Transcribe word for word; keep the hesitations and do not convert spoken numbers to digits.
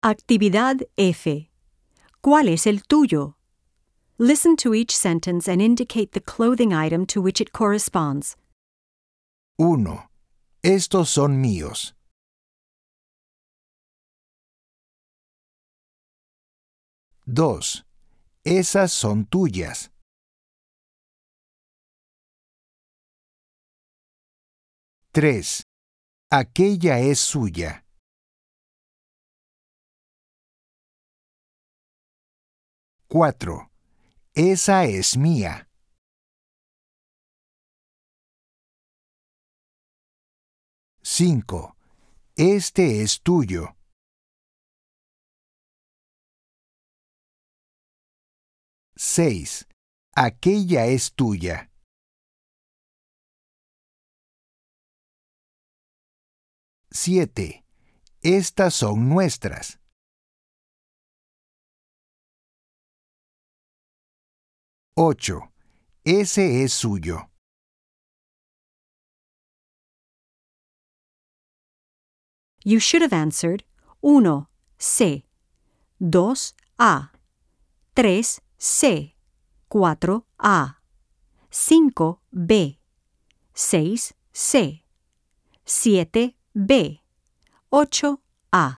Actividad F. ¿Cuál es el tuyo? Listen to each sentence and indicate the clothing item to which it corresponds. uno. Estos son míos. dos. Esas son tuyas. tres. Aquella es suya. cuatro. Esa es mía. cinco. Este es tuyo. seis. Aquella es tuya. siete. Estas son nuestras. ocho. Ese es suyo. You should have answered uno. C. dos. A. tres. C. cuatro. A. cinco. B. seis. C. siete. B. ocho.